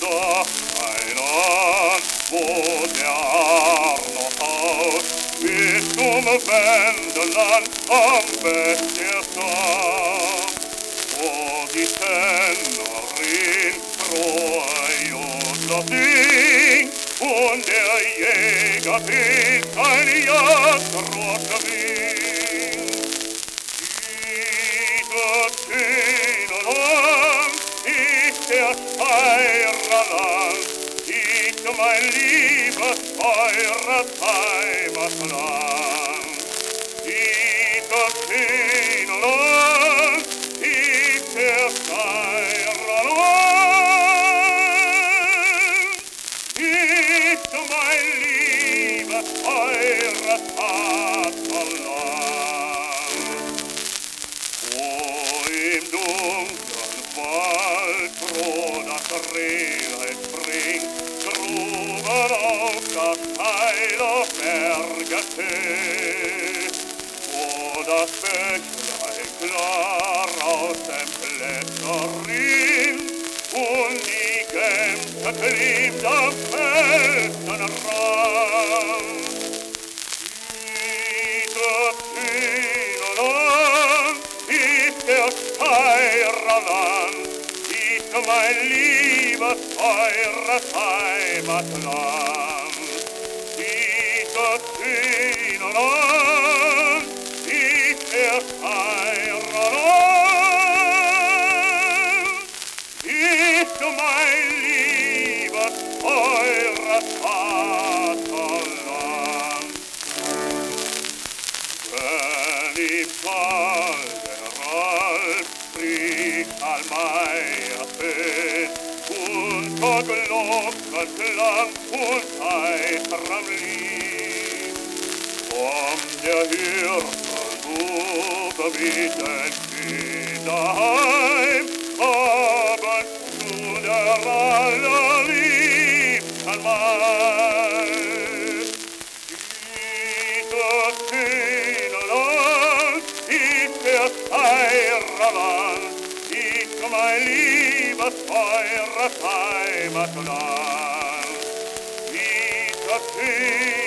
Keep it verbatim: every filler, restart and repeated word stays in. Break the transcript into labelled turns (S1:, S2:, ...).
S1: doch ein Ort, wo der Arno haut, bis zum Wendeland am Bett der Stadt, wo die Tennerin frohe Jodler singt und der Jäger will ein Jagdrohr gewinnt. Dieses schöne Land ist der Steirerland, ist mein liebes, teures Heimatland. Dieses schöne Land ist der Steirerland, ist mein liebes, teures Vaterland. Wo im dunklen Wald froh das Rehlein springt, drüber auf das Heil auf Berge steht, wo das Bächlein klar aus dem Blätter rinnt und die Gämse klebt am Felsenrand. Dieses schöne Land ist der Steirerland, ist mein liebes, teures Heimatland. Dieses schöne Land ist der Steirerland, ist mein liebes, teures Vaterland. Wenn im Tal der Ralf Kriegsallmeier fällt, unter Glockenklang und heiterem Lied, kommt der Hirtenbube mit den Kindern heim, abends zu der allerliebsten Mahl. Dieses schöne Land ist der Steirerland, ist mein liebes, teures Heimatland. Dieses schöne